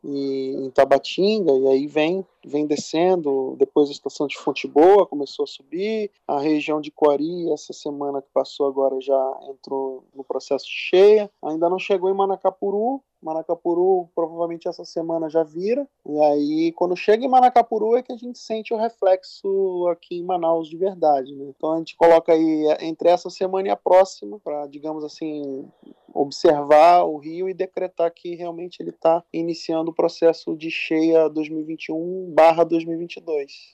e em Tabatinga, e aí vem descendo. Depois a estação de Fonte Boa começou a subir, a região de Coari, essa semana que passou agora, já entrou no processo de cheia, ainda não chegou em Manacapuru. Manacapuru provavelmente essa semana já vira, e aí quando chega em Manacapuru é que a gente sente o reflexo aqui em Manaus de verdade, né? Então a gente coloca aí entre essa semana e a próxima para, digamos assim, observar o rio e decretar que realmente ele está iniciando o processo de cheia 2021/2022.